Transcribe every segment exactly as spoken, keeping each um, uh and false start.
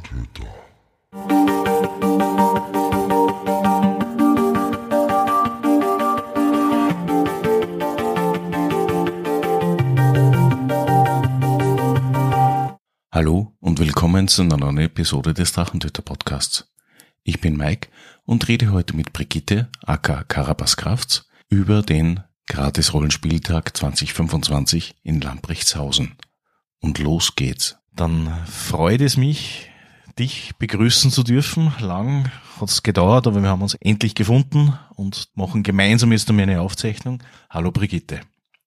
Trachtentöter. Hallo und willkommen zu einer neuen Episode des Drachentöter Podcasts. Ich bin Mike und rede heute mit Brigitte, aka Karabaskrafts, über den Gratis-Rollenspieltag zwanzig fünfundzwanzig in Lamprechtshausen. Und los geht's. Dann freut es mich, dich begrüßen zu dürfen. Lang hat es gedauert, aber wir haben uns endlich gefunden und machen gemeinsam jetzt einmal eine Aufzeichnung. Hallo Brigitte.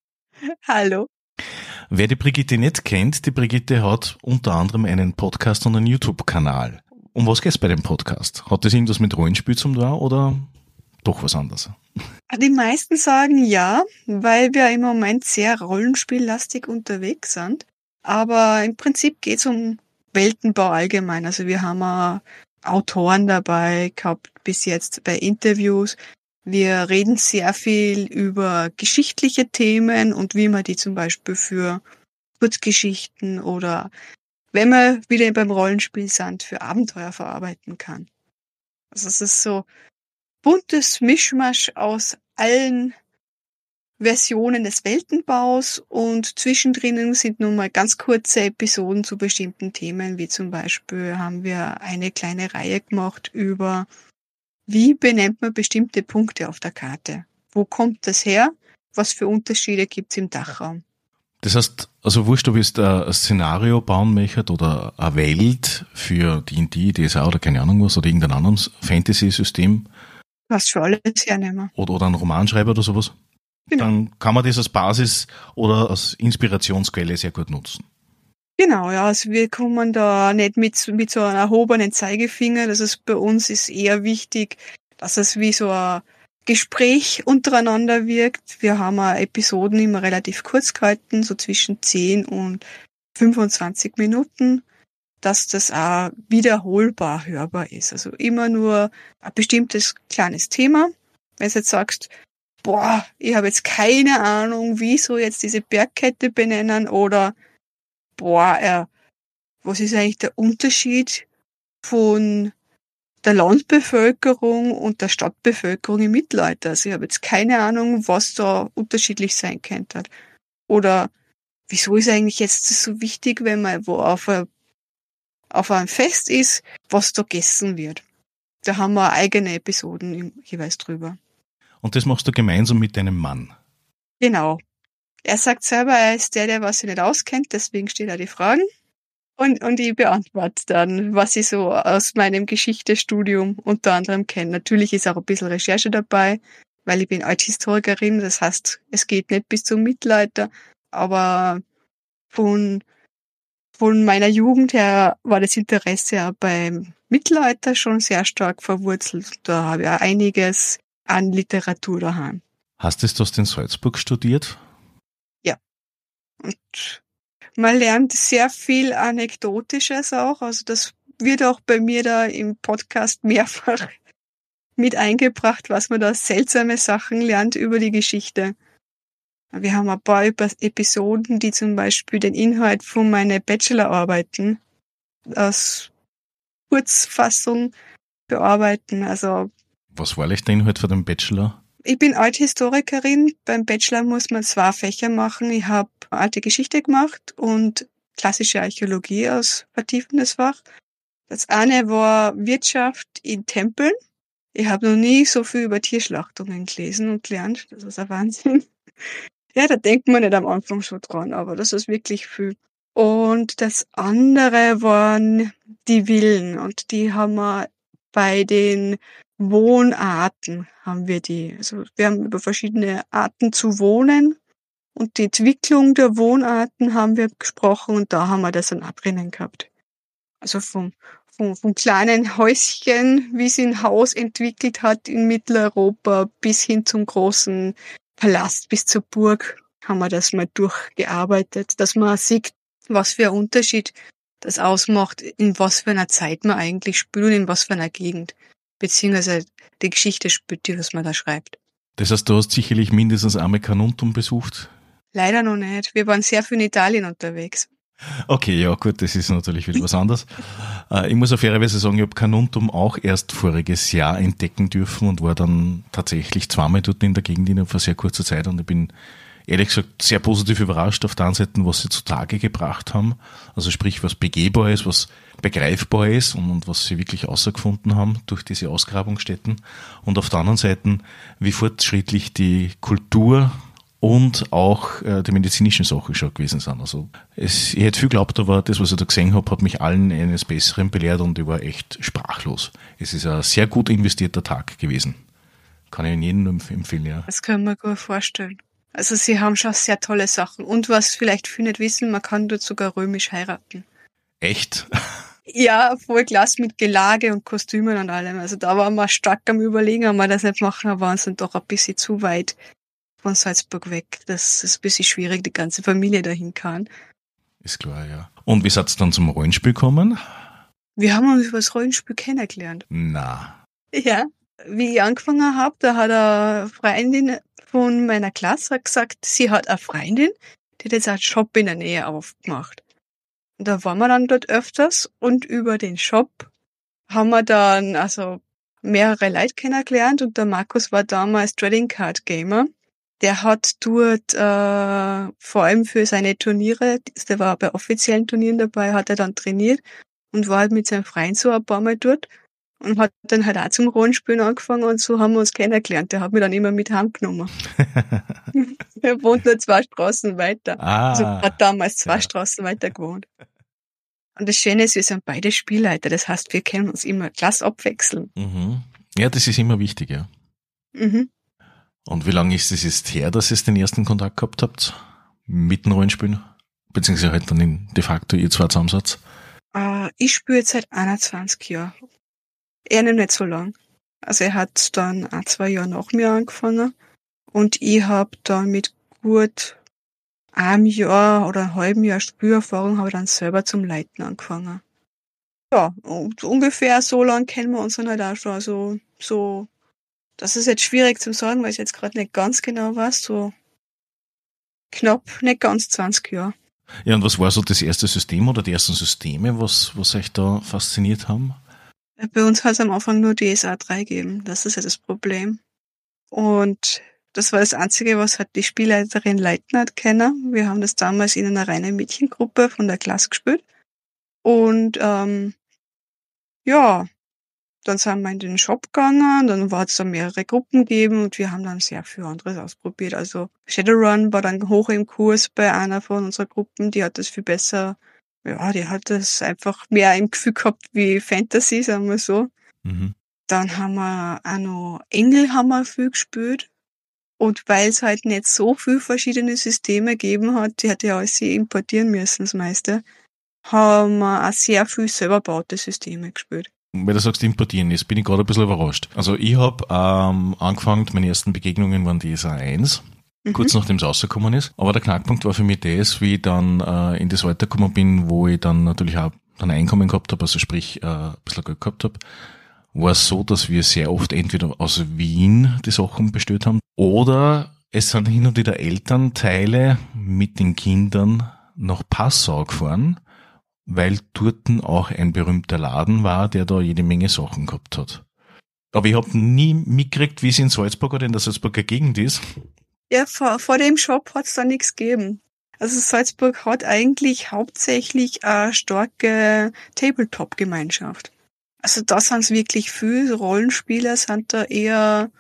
Hallo. Wer die Brigitte nicht kennt, die Brigitte hat unter anderem einen Podcast und einen YouTube-Kanal. Um was geht's bei dem Podcast? Hat das irgendwas mit Rollenspiel zum tun oder doch was anderes? Die meisten sagen ja, weil wir im Moment sehr rollenspiellastig unterwegs sind. Aber im Prinzip geht's um Weltenbau allgemein. Also wir haben auch Autoren dabei gehabt bis jetzt bei Interviews. Wir reden sehr viel über geschichtliche Themen und wie man die zum Beispiel für Kurzgeschichten oder, wenn wir wieder beim Rollenspiel sind, für Abenteuer verarbeiten kann. Also es ist so buntes Mischmasch aus allen Versionen des Weltenbaus und zwischendrin sind nun mal ganz kurze Episoden zu bestimmten Themen, wie zum Beispiel haben wir eine kleine Reihe gemacht über, wie benennt man bestimmte Punkte auf der Karte? Wo kommt das her? Was für Unterschiede gibt's im Dachraum? Das heißt, also wurscht, ob ich ein Szenario bauen möchte oder eine Welt für D und D, D S A oder keine Ahnung was oder irgendein anderes Fantasy-System. Du hast schon alles hernehmen. Oder, oder einen Roman schreiben oder sowas. Genau. Dann kann man das als Basis oder als Inspirationsquelle sehr gut nutzen. Genau, ja, also wir kommen da nicht mit, mit so einem erhobenen Zeigefinger. Das ist bei uns ist eher wichtig, dass es wie so ein Gespräch untereinander wirkt. Wir haben auch Episoden immer relativ kurz gehalten, so zwischen zehn und fünfundzwanzig Minuten, dass das auch wiederholbar hörbar ist. Also immer nur ein bestimmtes kleines Thema. Wenn du jetzt sagst, boah, ich habe jetzt keine Ahnung, wie so jetzt diese Bergkette benennen oder boah, äh, was ist eigentlich der Unterschied von der Landbevölkerung und der Stadtbevölkerung im Mittelalter? Also ich habe jetzt keine Ahnung, was da unterschiedlich sein könnte. Oder wieso ist eigentlich jetzt das so wichtig, wenn man wo auf, a, auf einem Fest ist, was da gegessen wird? Da haben wir eigene Episoden jeweils drüber. Und das machst du gemeinsam mit deinem Mann? Genau. Er sagt selber, er ist der, der was sich nicht auskennt, deswegen stellt er die Fragen. Und, und ich beantworte dann, was ich so aus meinem Geschichtestudium unter anderem kenne. Natürlich ist auch ein bisschen Recherche dabei, weil ich bin Althistorikerin, das heißt, es geht nicht bis zum Mittelalter, aber von, von meiner Jugend her war das Interesse auch beim Mittelalter schon sehr stark verwurzelt. Da habe ich auch einiges an Literatur daheim. Hast du das in Salzburg studiert? Ja. Und man lernt sehr viel Anekdotisches auch. Also das wird auch bei mir da im Podcast mehrfach mit eingebracht, was man da seltsame Sachen lernt über die Geschichte. Wir haben ein paar Episoden, die zum Beispiel den Inhalt von meinen Bachelorarbeiten als Kurzfassung bearbeiten. Also was war eigentlich der Inhalt für den Bachelor? Ich bin Althistorikerin. Beim Bachelor muss man zwei Fächer machen. Ich habe alte Geschichte gemacht und klassische Archäologie als vertiefendes Fach. Das eine war Wirtschaft in Tempeln. Ich habe noch nie so viel über Tierschlachtungen gelesen und gelernt. Das ist ein Wahnsinn. Ja, da denkt man nicht am Anfang so dran, aber das ist wirklich viel. Und das andere waren die Villen und die haben wir bei den Wohnarten haben wir die. Also wir haben über verschiedene Arten zu wohnen und die Entwicklung der Wohnarten haben wir gesprochen und da haben wir das dann auch drinnen gehabt. Also vom, vom, vom kleinen Häuschen, wie sich ein Haus entwickelt hat in Mitteleuropa bis hin zum großen Palast, bis zur Burg, haben wir das mal durchgearbeitet, dass man sieht, was für ein Unterschied das ausmacht, in was für einer Zeit man eigentlich spielt und in was für einer Gegend. Beziehungsweise die Geschichte spielt, die was man da schreibt. Das heißt, du hast sicherlich mindestens einmal Carnuntum besucht? Leider noch nicht. Wir waren sehr viel in Italien unterwegs. Okay, ja gut, das ist natürlich wieder was anderes. Äh, ich muss auf fairerweise sagen, ich habe Carnuntum auch erst voriges Jahr entdecken dürfen und war dann tatsächlich zweimal dort in der Gegend innerhalb von sehr kurzer Zeit und ich bin ehrlich gesagt sehr positiv überrascht auf der einen Seite, was sie zutage gebracht haben. Also sprich, was begehbar ist, was begreifbar ist und, und was sie wirklich außergefunden haben durch diese Ausgrabungsstätten. Und auf der anderen Seite, wie fortschrittlich die Kultur und auch äh, die medizinischen Sachen schon gewesen sind. Also es, ich hätte viel geglaubt, aber das, was ich da gesehen habe, hat mich allen eines Besseren belehrt und ich war echt sprachlos. Es ist ein sehr gut investierter Tag gewesen. Kann ich jedem nur empfehlen, ja. Das können wir gut vorstellen. Also sie haben schon sehr tolle Sachen. Und was vielleicht viele nicht wissen, man kann dort sogar römisch heiraten. Echt? Ja, voll klasse mit Gelage und Kostümen und allem. Also da waren wir stark am Überlegen, ob wir das nicht machen, aber uns sind doch ein bisschen zu weit von Salzburg weg. Das ist ein bisschen schwierig, die ganze Familie dahin kann. Ist klar, ja. Und wie seid ihr dann zum Rollenspiel gekommen? Wir haben uns über das Rollenspiel kennengelernt. Na. Ja, wie ich angefangen habe, da hat eine Freundin von meiner Klasse gesagt, sie hat eine Freundin, die hat jetzt einen Shop in der Nähe aufgemacht. Und da waren wir dann dort öfters und über den Shop haben wir dann also mehrere Leute kennengelernt und der Markus war damals Trading Card Gamer. Der hat dort äh, vor allem für seine Turniere, der war bei offiziellen Turnieren dabei, hat er dann trainiert und war halt mit seinem Freund so ein paar Mal dort. Und hat dann halt auch zum Rollenspielen angefangen und so haben wir uns kennengelernt. Der hat mich dann immer mit heimgenommen. Er wohnt nur zwei Straßen weiter. Ah, Also hat damals zwei ja. Straßen weiter gewohnt. Und das Schöne ist, wir sind beide Spielleiter. Das heißt, wir können uns immer klasse abwechseln. Mhm. Ja, das ist immer wichtig, ja. Mhm. Und wie lange ist es jetzt her, dass ihr den ersten Kontakt gehabt habt mit dem Rollenspielen? Beziehungsweise halt dann in de facto ihr zwei Zusammensatz? Äh, ich spiele jetzt seit einundzwanzig Jahren. Er noch nicht so lang. Also er hat dann ein, zwei Jahre nach mir angefangen und ich habe dann mit gut einem Jahr oder einem halben Jahr Spielerfahrung habe ich dann selber zum Leiten angefangen. Ja, und ungefähr so lang kennen wir uns dann halt auch schon. Also so, das ist jetzt schwierig zu sagen, weil ich jetzt gerade nicht ganz genau weiß. So knapp, nicht ganz zwanzig Jahre. Ja, und was war so das erste System oder die ersten Systeme, was, was euch da fasziniert haben? Bei uns hat es am Anfang nur D S A drei gegeben. Das ist ja das Problem. Und das war das Einzige, was halt die Spielleiterin leiten hat können. Wir haben das damals in einer reinen Mädchengruppe von der Klasse gespielt. Und ähm, ja, dann sind wir in den Shop gegangen, dann war es da mehrere Gruppen gegeben und wir haben dann sehr viel anderes ausprobiert. Also Shadowrun war dann hoch im Kurs bei einer von unserer Gruppen, die hat das viel besser, ja, die hat das einfach mehr im Gefühl gehabt wie Fantasy, sagen wir so. Mhm. Dann haben wir auch noch Engel haben wir viel gespielt. Und weil es halt nicht so viel verschiedene Systeme gegeben hat, die hat ja alles importieren müssen, das meiste, haben wir auch sehr viel selber gebaute Systeme gespielt. Weil du sagst importieren, jetzt bin ich gerade ein bisschen überrascht. Also ich habe ähm, angefangen, meine ersten Begegnungen waren D S A eins, mhm. kurz nachdem es rausgekommen ist. Aber der Knackpunkt war für mich das, wie ich dann äh, in das Alter gekommen bin, wo ich dann natürlich auch ein Einkommen gehabt habe, also sprich äh, ein bisschen Geld gehabt habe, war es so, dass wir sehr oft entweder aus Wien die Sachen bestellt haben oder es sind hin und wieder Elternteile mit den Kindern nach Passau gefahren, weil dort auch ein berühmter Laden war, der da jede Menge Sachen gehabt hat. Aber ich habe nie mitgekriegt, wie es in Salzburg oder in der Salzburger Gegend ist. Ja, vor, vor dem Shop hat es da nichts gegeben. Also Salzburg hat eigentlich hauptsächlich eine starke Tabletop-Gemeinschaft. Also da sind es wirklich viel. Rollenspieler sind da eher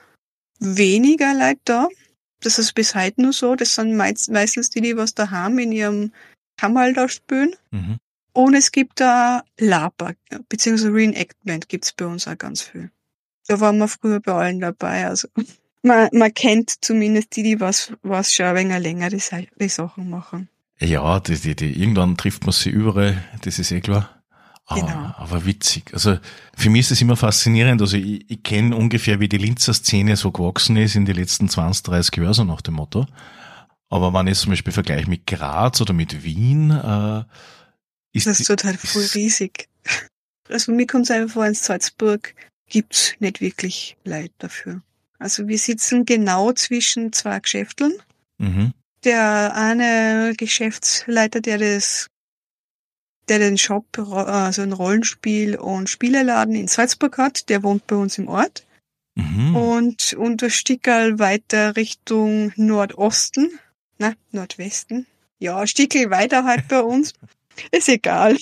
weniger Leute da. Das ist bis heute nur so. Das sind meist, meistens die, die was da haben in ihrem Kammerl da spielen. Mhm. Und es gibt da Laber, beziehungsweise Reenactment gibt's bei uns auch ganz viel. Da waren wir früher bei allen dabei. Also man, man kennt zumindest die, die was, was schon ein wenig länger die, die Sachen machen. Ja, die, die, die, irgendwann trifft man sie überall, das ist eh klar. Genau. Ah, aber witzig. Also für mich ist es immer faszinierend. Also ich, ich kenne ungefähr, wie die Linzer Szene so gewachsen ist in den letzten zwanzig, dreißig Jahren, so nach dem Motto. Aber wenn ich zum Beispiel vergleiche mit Graz oder mit Wien, äh, ist das ist total halt voll riesig. Also mir kommt es einfach vor, in Salzburg gibt's nicht wirklich Leute dafür. Also wir sitzen genau zwischen zwei Geschäfteln. Mhm. Der eine Geschäftsleiter, der das der den Shop, also ein Rollenspiel- und Spieleladen in Salzburg hat. Der wohnt bei uns im Ort. Mhm. Und unter Stickerl weiter Richtung Nordosten, na, Nordwesten. Ja, Stickel weiter halt bei uns. Ist egal.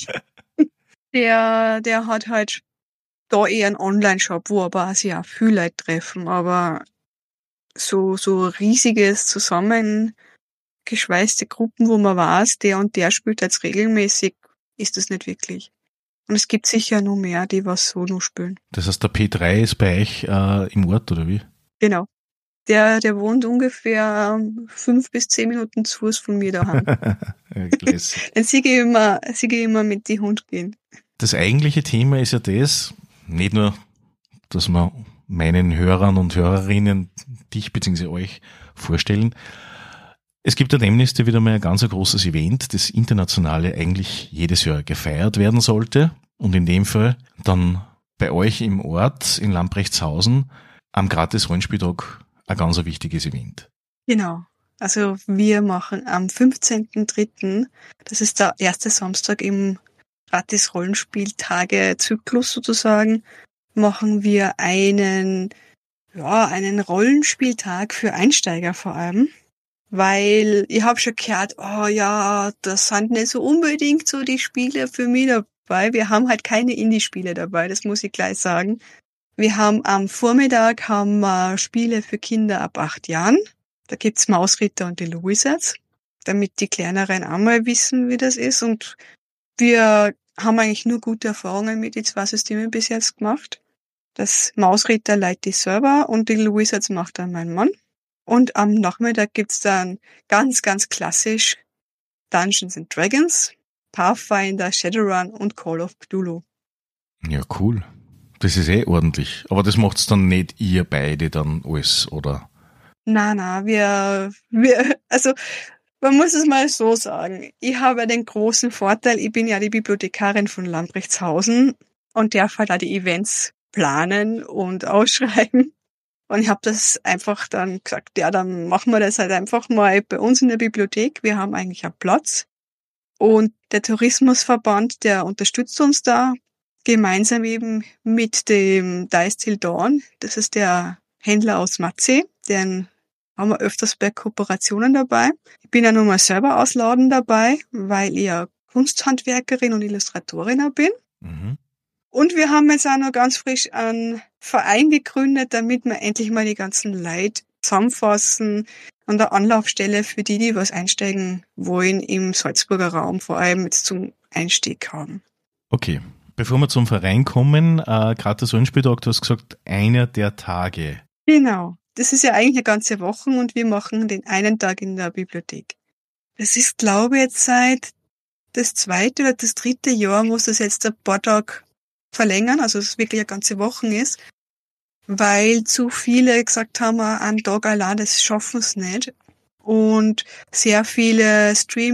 Der, der hat halt da eher einen Online-Shop, wo aber sich auch viele Leute treffen, aber so, so riesiges zusammengeschweißte Gruppen, wo man weiß, der und der spielt jetzt regelmäßig, ist das nicht wirklich. Und es gibt sicher noch mehr, die was so noch spielen. Das heißt, der P drei ist bei euch äh, im Ort, oder wie? Genau. Der, der wohnt ungefähr fünf bis zehn Minuten zu Fuß von mir daheim. Dann sehe ich immer, sehe ich immer mit die Hund gehen. Das eigentliche Thema ist ja das, nicht nur, dass wir meinen Hörern und Hörerinnen dich bzw. euch vorstellen. Es gibt ja demnächst wieder mal ein ganz großes Event, das internationale eigentlich jedes Jahr gefeiert werden sollte. Und in dem Fall dann bei euch im Ort in Lamprechtshausen am Gratis-Rollenspieltag ein ganz wichtiges Event. Genau. Also wir machen am fünfzehnten dritten, das ist der erste Samstag im Gratis-Rollenspieltage-Zyklus sozusagen, machen wir einen, ja, einen Rollenspieltag für Einsteiger vor allem. Weil ich habe schon gehört, oh ja, das sind nicht so unbedingt so die Spiele für mich dabei. Wir haben halt keine Indie-Spiele dabei, das muss ich gleich sagen. Wir haben am Vormittag haben wir Spiele für Kinder ab acht Jahren. Da gibt's Mausritter und die Wizards, damit die Kleineren einmal wissen, wie das ist. Und wir haben eigentlich nur gute Erfahrungen mit den zwei Systemen bis jetzt gemacht. Das Mausritter leitet die Server und die Wizards macht dann mein Mann. Und am Nachmittag gibt's dann ganz, ganz klassisch Dungeons and Dragons, Pathfinder, Shadowrun und Call of Cthulhu. Ja, cool. Das ist eh ordentlich. Aber das macht's dann nicht ihr beide dann alles, oder? Na, na, wir, wir, also, man muss es mal so sagen. Ich habe den großen Vorteil, ich bin ja die Bibliothekarin von Lamprechtshausen und darf halt auch die Events planen und ausschreiben. Und ich habe das einfach dann gesagt, ja, dann machen wir das halt einfach mal bei uns in der Bibliothek. Wir haben eigentlich einen Platz. Und der Tourismusverband, der unterstützt uns da gemeinsam eben mit dem Dice Till Dawn. Das ist der Händler aus Matzee. Den haben wir öfters bei Kooperationen dabei. Ich bin ja nun mal selber ausladen dabei, weil ich ja Kunsthandwerkerin und Illustratorin bin. Mhm. Und wir haben jetzt auch noch ganz frisch einen Verein gegründet, damit wir endlich mal die ganzen Leute zusammenfassen an der Anlaufstelle für die, die was einsteigen wollen im Salzburger Raum, vor allem jetzt zum Einstieg haben. Okay, bevor wir zum Verein kommen, äh, Gratis Rollenspieltag, du hast gesagt, einer der Tage. Genau, das ist ja eigentlich eine ganze Woche und wir machen den einen Tag in der Bibliothek. Das ist, glaube ich, jetzt seit das zweite oder das dritte Jahr, muss das jetzt ein paar Tage verlängern, also dass es wirklich eine ganze Woche ist, weil zu viele gesagt haben, einen Tag allein, das schaffen es nicht. Und sehr viele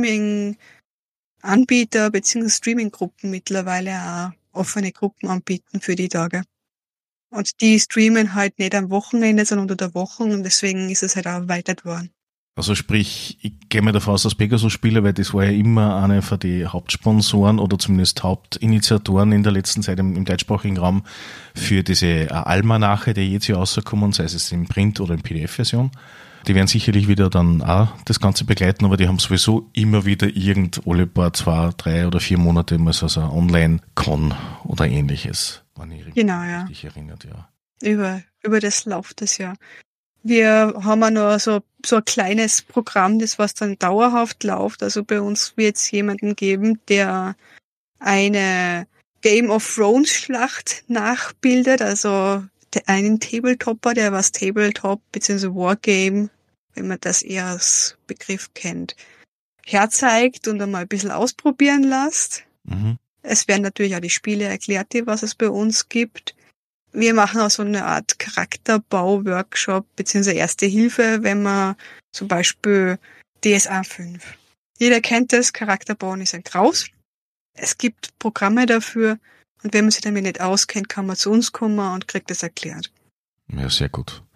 Streaming-Anbieter bzw. Streaming-Gruppen mittlerweile auch offene Gruppen anbieten für die Tage. Und die streamen halt nicht am Wochenende, sondern unter der Woche und deswegen ist es halt auch erweitert worden. Also sprich, ich gehe mal davon aus, dass Pegasus Spiele, weil das war ja immer einer von den Hauptsponsoren oder zumindest Hauptinitiatoren in der letzten Zeit im, im deutschsprachigen Raum für diese äh, Almanache, die jetzt hier rauskommen, sei es in Print- oder in P D F-Version. Die werden sicherlich wieder dann auch das Ganze begleiten, aber die haben sowieso immer wieder irgend alle paar zwei, drei oder vier Monate mal so ein Online-Con oder ähnliches. Wenn ich Genau, ja. richtig erinnert, ja. Über, über das läuft das ja. Wir haben auch noch so, so ein kleines Programm, das was dann dauerhaft läuft. Also bei uns wird es jemanden geben, der eine Game of Thrones Schlacht nachbildet. Also einen Tabletopper, der was Tabletop bzw. Wargame, wenn man das eher als Begriff kennt, herzeigt und einmal ein bisschen ausprobieren lässt. Mhm. Es werden natürlich auch die Spiele erklärt, die was es bei uns gibt. Wir machen auch so eine Art Charakterbau-Workshop beziehungsweise Erste Hilfe, wenn man zum Beispiel D S A fünf. Jeder kennt das, Charakterbauen ist ein Graus. Es gibt Programme dafür und wenn man sich damit nicht auskennt, kann man zu uns kommen und kriegt das erklärt. Ja, sehr gut.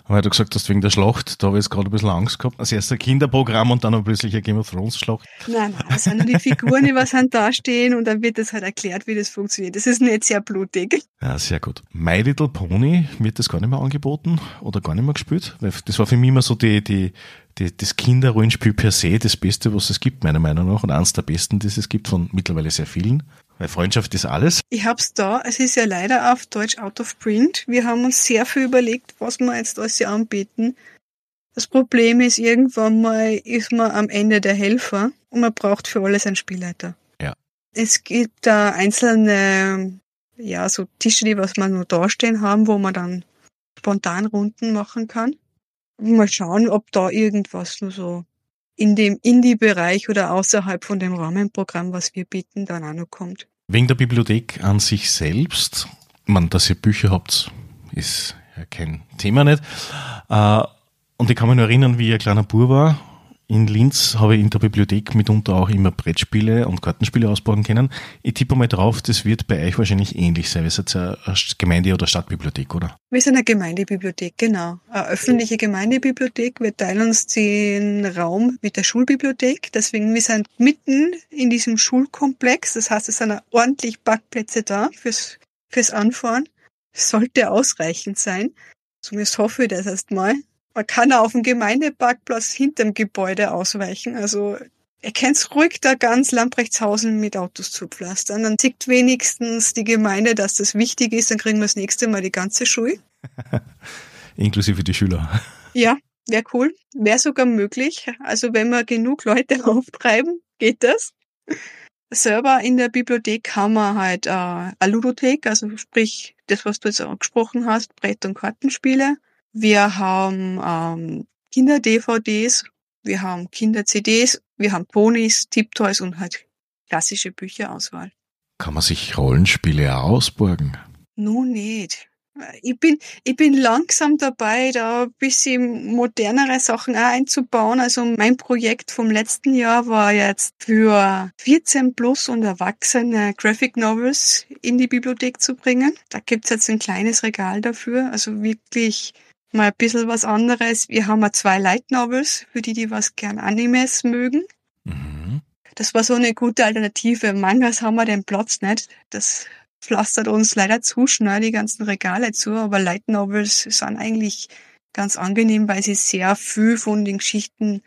Weil du gesagt hast, wegen der Schlacht, da habe ich jetzt gerade ein bisschen Angst gehabt. Als erster Kinderprogramm und dann noch plötzlich eine Game of Thrones Schlacht. Nein, nein, das sind nur die Figuren, die was halt da stehen und dann wird das halt erklärt, wie das funktioniert. Das ist nicht sehr blutig. Ja, sehr gut. My Little Pony, wird das gar nicht mehr angeboten oder gar nicht mehr gespielt? Weil das war für mich immer so die, die, die, das Kinderrollenspiel per se, das Beste, was es gibt, meiner Meinung nach. Und eines der besten, die es gibt, von mittlerweile sehr vielen. Weil Freundschaft ist alles. Ich hab's da, es ist ja leider auf Deutsch out of print. Wir haben uns sehr viel überlegt, was wir jetzt alles hier anbieten. Das Problem ist, irgendwann mal ist man am Ende der Helfer und man braucht für alles einen Spielleiter. Ja. Es gibt da einzelne, ja, so Tische, die was man nur da stehen haben, wo man dann spontan Runden machen kann. Mal schauen, ob da irgendwas nur so in dem Indie-Bereich oder außerhalb von dem Rahmenprogramm, was wir bieten, dann auch noch kommt. Wegen der Bibliothek an sich selbst, man, dass ihr Bücher habt, ist ja kein Thema nicht. Äh, und ich kann mich nur erinnern, wie ich ein kleiner Bub war. In Linz habe ich in der Bibliothek mitunter auch immer Brettspiele und Kartenspiele ausbauen können. Ich tippe mal drauf, das wird bei euch wahrscheinlich ähnlich sein. Wir sind ja eine Gemeinde- oder Stadtbibliothek, oder? Wir sind eine Gemeindebibliothek, genau. Eine öffentliche Gemeindebibliothek. Wir teilen uns den Raum mit der Schulbibliothek. Deswegen, wir sind mitten in diesem Schulkomplex. Das heißt, es sind ordentlich Parkplätze da fürs, fürs Anfahren. Das sollte ausreichend sein. Zumindest hoffe ich das erstmal. Man kann auch auf dem Gemeindeparkplatz hinterm Gebäude ausweichen. Also ihr könnt's ruhig da ganz Lamprechtshausen mit Autos zupflastern. Dann sieht wenigstens die Gemeinde, dass das wichtig ist. Dann kriegen wir das nächste Mal die ganze Schule. Inklusive die Schüler. Ja, wäre cool. Wäre sogar möglich. Also wenn wir genug Leute auftreiben, geht das. Selber in der Bibliothek haben wir halt äh, eine Ludothek, also sprich das, was du jetzt auch gesprochen hast, Brett- und Kartenspiele. Wir haben ähm, Kinder-D V Ds, wir haben Kinder-C Ds, wir haben Ponys, Tipptoys und halt klassische Bücherauswahl. Kann man sich Rollenspiele auch ausborgen? No, nicht. Ich bin, ich bin langsam dabei, da ein bisschen modernere Sachen auch einzubauen. Also mein Projekt vom letzten Jahr war jetzt für vierzehn plus und Erwachsene Graphic Novels in die Bibliothek zu bringen. Da gibt's jetzt ein kleines Regal dafür, also wirklich mal ein bisschen was anderes. Wir haben ja zwei Light Novels, für die, die was gern Animes mögen. Mhm. Das war so eine gute Alternative. Mangas haben wir den Platz nicht. Das pflastert uns leider zu schnell die ganzen Regale zu, aber Light Novels sind eigentlich ganz angenehm, weil sie sehr viel von den Geschichten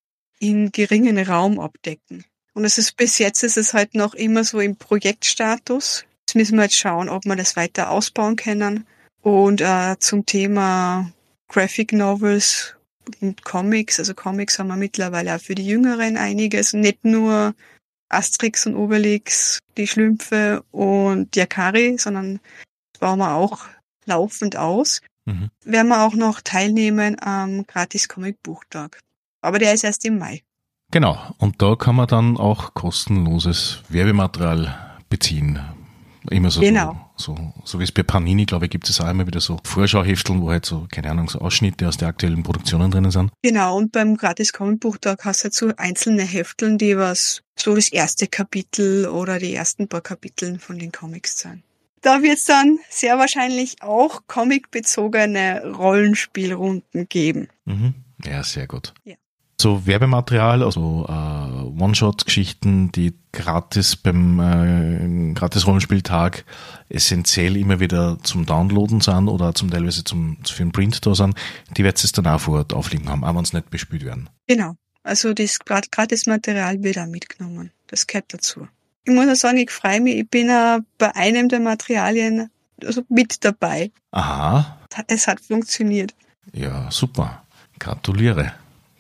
in geringen Raum abdecken. Und es ist bis jetzt ist es halt noch immer so im Projektstatus. Jetzt müssen wir jetzt schauen, ob wir das weiter ausbauen können. Und äh, zum Thema Graphic Novels und Comics, also Comics haben wir mittlerweile auch für die Jüngeren einiges, nicht nur Asterix und Obelix, die Schlümpfe und die Akari, sondern bauen wir auch laufend aus. Mhm. Werden wir auch noch teilnehmen am gratis Comic-Buchtag. Aber der ist erst im Mai. Genau, und da kann man dann auch kostenloses Werbematerial beziehen. Immer so, genau. so, so, so wie es bei Panini, glaube ich, gibt es auch immer wieder so Vorschauhefteln, wo halt so, keine Ahnung, so Ausschnitte aus der aktuellen Produktionen drinnen sind. Genau, und beim gratis Comic-Buchtag hast du halt so einzelne Hefteln, die was so das erste Kapitel oder die ersten paar Kapiteln von den Comics sein. Da wird es dann sehr wahrscheinlich auch comicbezogene Rollenspielrunden geben. Mhm. Ja, sehr gut. Ja. So Werbematerial, also äh, One-Shot-Geschichten, die gratis beim äh, Gratis-Rollenspieltag essentiell immer wieder zum Downloaden sind oder zum teilweise zum für den Print da sind, die wird es dann auch vor Ort aufliegen haben, auch wenn es nicht bespielt werden. Genau, also das Gratis-Material wird auch mitgenommen, das gehört dazu. Ich muss auch sagen, ich freue mich, ich bin auch bei einem der Materialien also mit dabei. Aha. Es hat funktioniert. Ja, super. Gratuliere.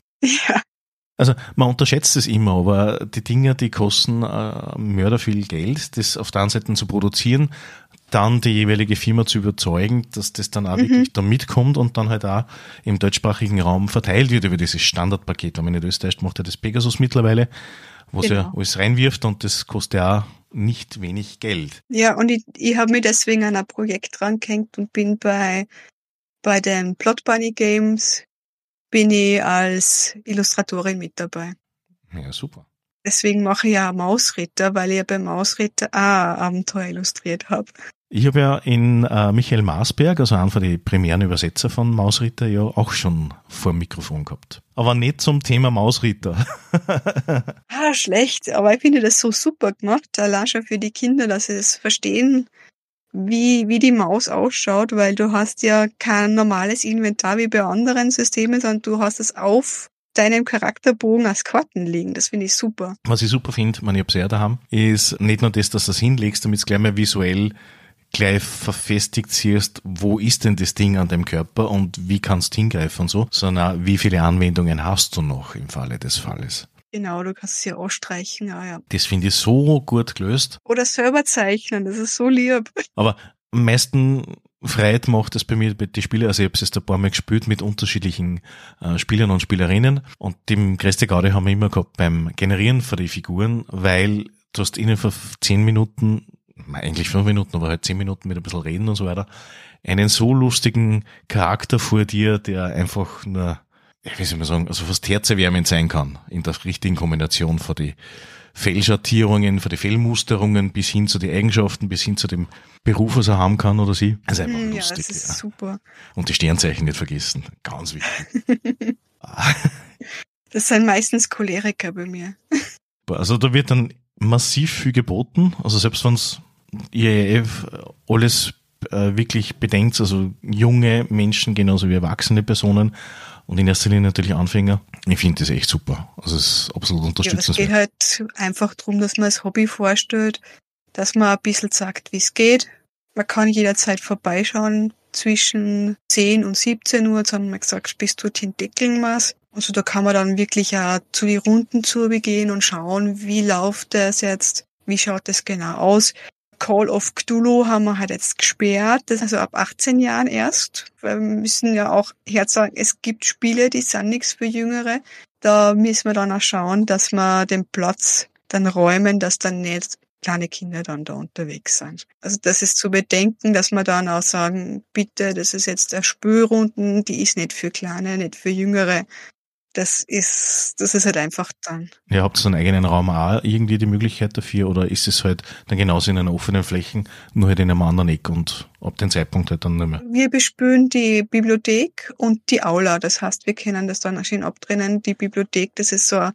Ja. Also man unterschätzt es immer, aber die Dinge, die kosten äh, mörder viel Geld, das auf der einen Seite zu produzieren, dann die jeweilige Firma zu überzeugen, dass das dann auch mhm. wirklich da mitkommt und dann halt auch im deutschsprachigen Raum verteilt wird über dieses Standardpaket. Wenn man nicht Österreich macht ja das Pegasus mittlerweile, wo es genau. ja alles reinwirft und das kostet ja auch nicht wenig Geld. Ja, und ich, ich habe mich deswegen an ein Projekt rangehängt und bin bei, bei den Plot Bunny Games bin ich als Illustratorin mit dabei. Ja, super. Deswegen mache ich ja Mausritter, weil ich ja beim Mausritter auch ein Abenteuer illustriert habe. Ich habe ja in äh, Michael Maasberg, also einen von den primären Übersetzer von Mausritter, ja auch schon vor dem Mikrofon gehabt. Aber nicht zum Thema Mausritter. Ah, schlecht, aber ich finde das so super gemacht, allein schon für die Kinder, dass sie es verstehen, wie, wie die Maus ausschaut, weil du hast ja kein normales Inventar wie bei anderen Systemen, sondern du hast es auf deinem Charakterbogen als Karten liegen. Das finde ich super. Was ich super finde, man, ich habe sehr daheim, ist nicht nur das, dass du es hinlegst, damit es gleich mal visuell gleich verfestigt siehst, wo ist denn das Ding an deinem Körper und wie kannst du hingreifen und so, sondern auch, wie viele Anwendungen hast du noch im Falle des Falles. Genau, du kannst es ja ausstreichen, ah, ja. Das finde ich so gut gelöst. Oder selber zeichnen, das ist so lieb. Aber am meisten Freude macht es bei mir bei die Spiele, also ich habe es jetzt ein paar Mal gespielt mit unterschiedlichen äh, Spielern und Spielerinnen und die größte Garde haben wir immer gehabt beim Generieren von den Figuren, weil du hast innen vor zehn Minuten, eigentlich fünf Minuten, aber halt zehn Minuten mit ein bisschen reden und so weiter, einen so lustigen Charakter vor dir, der einfach nur, wie soll man sagen, also fast herzerwärmend sein kann in der richtigen Kombination von die Fellschattierungen, von die Fellmusterungen bis hin zu den Eigenschaften, bis hin zu dem Beruf, was er haben kann oder sie. Also einfach Ja, lustig. das ist ja. super. Und die Sternzeichen nicht vergessen. Ganz wichtig. Das sind meistens Choleriker bei mir. Also da wird dann massiv viel geboten. Also selbst wenn es I A F alles äh, wirklich bedenkt, also junge Menschen genauso wie erwachsene Personen und in erster Linie natürlich Anfänger. Ich finde das echt super. Also es ist absolut unterstützenswert. Ja, es geht halt einfach darum, dass man das Hobby vorstellt, dass man ein bisschen sagt, wie es geht. Man kann jederzeit vorbeischauen zwischen zehn und siebzehn Uhr. Jetzt haben wir gesagt, bis dorthin deckeln wir es. Also da kann man dann wirklich auch zu die Runden zu begehen und schauen, wie läuft das jetzt, wie schaut das genau aus. Call of Cthulhu haben wir halt jetzt gesperrt, das ist also ab achtzehn Jahren erst, weil wir müssen ja auch herz sagen, es gibt Spiele, die sind nichts für Jüngere. Da müssen wir dann auch schauen, dass wir den Platz dann räumen, dass dann nicht kleine Kinder dann da unterwegs sind. Also das ist zu bedenken, dass wir dann auch sagen, bitte, das ist jetzt eine Spielrunden, die ist nicht für Kleine, nicht für Jüngere. Das ist, das ist halt einfach dann. Ja, habt ihr so einen eigenen Raum auch irgendwie die Möglichkeit dafür oder ist es halt dann genauso in einer offenen Fläche, nur halt in einem anderen Eck und ab dem Zeitpunkt halt dann nicht mehr? Wir bespülen die Bibliothek und die Aula. Das heißt, wir können das dann schön abtrennen. Die Bibliothek, das ist so ein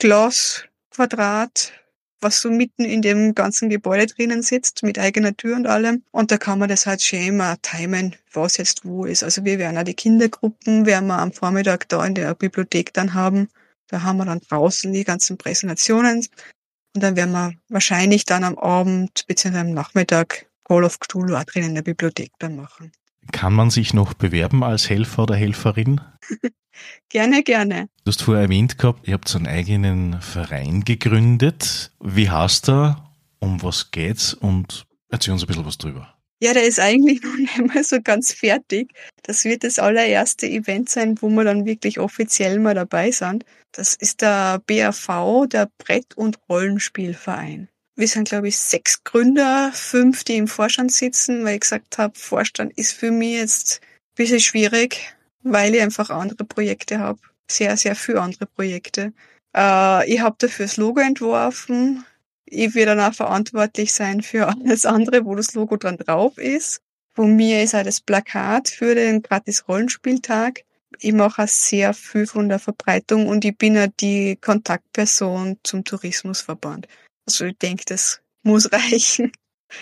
Glasquadrat, was so mitten in dem ganzen Gebäude drinnen sitzt, mit eigener Tür und allem. Und da kann man das halt schön immer timen, was jetzt wo ist. Also wir werden auch die Kindergruppen, werden wir am Vormittag da in der Bibliothek dann haben. Da haben wir dann draußen die ganzen Präsentationen. Und dann werden wir wahrscheinlich dann am Abend bzw. am Nachmittag Call of Cthulhu auch drin in der Bibliothek dann machen. Kann man sich noch bewerben als Helfer oder Helferin? Gerne, gerne. Du hast vorher erwähnt gehabt, ihr habt so einen eigenen Verein gegründet. Wie heißt er? Um was geht's? Und erzähl uns ein bisschen was drüber. Ja, der ist eigentlich noch nicht mal so ganz fertig. Das wird das allererste Event sein, wo wir dann wirklich offiziell mal dabei sind. Das ist der B R V, der Brett- und Rollenspielverein. Wir sind, glaube ich, sechs Gründer, fünf, die im Vorstand sitzen, weil ich gesagt habe, Vorstand ist für mich jetzt ein bisschen schwierig, weil ich einfach andere Projekte habe. Sehr, sehr viele andere Projekte. Äh, ich habe dafür das Logo entworfen. Ich werde dann auch verantwortlich sein für alles andere, wo das Logo dran drauf ist. Von mir ist auch das Plakat für den Gratis-Rollenspieltag. Ich mache auch sehr viel von der Verbreitung und ich bin ja die Kontaktperson zum Tourismusverband. Also ich denke, das muss reichen.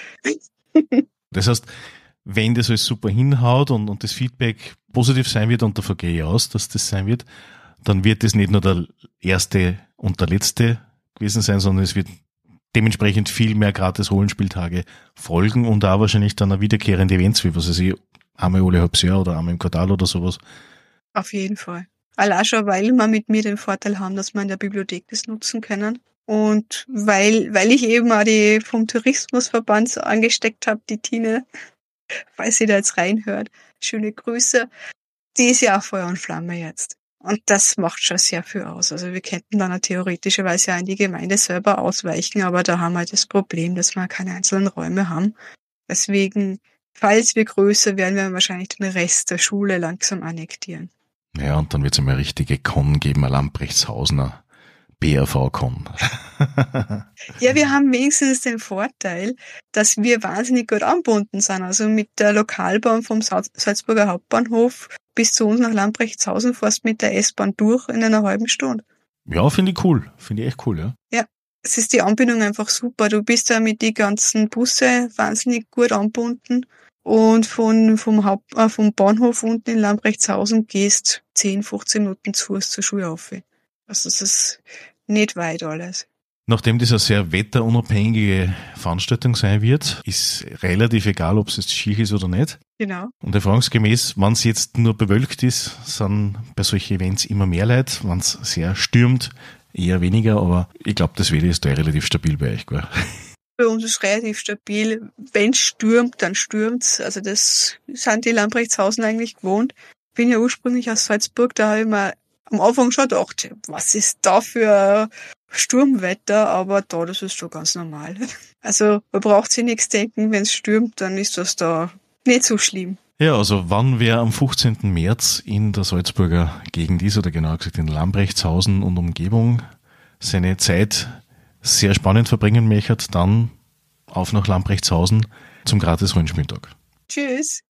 Das heißt, wenn das alles super hinhaut und, und das Feedback positiv sein wird, und davon gehe ich aus, dass das sein wird, dann wird das nicht nur der erste und der letzte gewesen sein, sondern es wird dementsprechend viel mehr gratis Rollenspieltage folgen und auch wahrscheinlich dann auch wiederkehrende Events, wie was weiß ich, einmal alle halbes Jahr oder einmal im Quartal oder sowas. Auf jeden Fall. Allein schon, weil wir mit mir den Vorteil haben, dass wir in der Bibliothek das nutzen können. Und weil, weil ich eben auch die vom Tourismusverband so angesteckt habe, die Tine, falls sie da jetzt reinhört, schöne Grüße, die ist ja auch Feuer und Flamme jetzt. Und das macht schon sehr viel aus. Also wir könnten dann auch theoretischerweise auch in die Gemeinde selber ausweichen, aber da haben wir das Problem, dass wir keine einzelnen Räume haben. Deswegen, falls wir größer werden, werden wir wahrscheinlich den Rest der Schule langsam annektieren. Ja, und dann wird es einmal eine richtige Con geben, ein Lamprechtshausener B R V-Con. Ja, wir haben wenigstens den Vorteil, dass wir wahnsinnig gut angebunden sind. Also mit der Lokalbahn vom Salzburger Hauptbahnhof bis zu uns nach Lamprechtshausen fährst mit der S-Bahn durch in einer halben Stunde. Ja, finde ich cool. Finde ich echt cool, ja. Ja, es ist die Anbindung einfach super. Du bist da mit den ganzen Busse wahnsinnig gut angebunden und von, vom, Haupt, äh, vom Bahnhof unten in Lamprechtshausen gehst zehn, fünfzehn Minuten zu Fuß zur Schule rauf. Also das ist nicht weit alles. Nachdem das eine sehr wetterunabhängige Veranstaltung sein wird, ist relativ egal, ob es jetzt schier ist oder nicht. Genau. Und erfahrungsgemäß, wenn es jetzt nur bewölkt ist, sind bei solchen Events immer mehr Leute. Wenn es sehr stürmt, eher weniger. Aber ich glaube, das Wetter ist da relativ stabil bei euch, gell? Bei uns ist es relativ stabil. Wenn es stürmt, dann stürmt's. Also das sind die Lamprechtshausen eigentlich gewohnt. Ich bin ja ursprünglich aus Salzburg, da habe ich mir am Anfang schon gedacht, was ist da für Sturmwetter, aber da, das ist schon ganz normal. Also man braucht sich nichts denken, wenn es stürmt, dann ist das da nicht so schlimm. Ja, also wann wer am fünfzehnten März in der Salzburger Gegend ist, oder genauer gesagt in Lamprechtshausen und Umgebung, seine Zeit sehr spannend verbringen möchte, dann auf nach Lamprechtshausen zum gratis Rollenspieltag. Tschüss.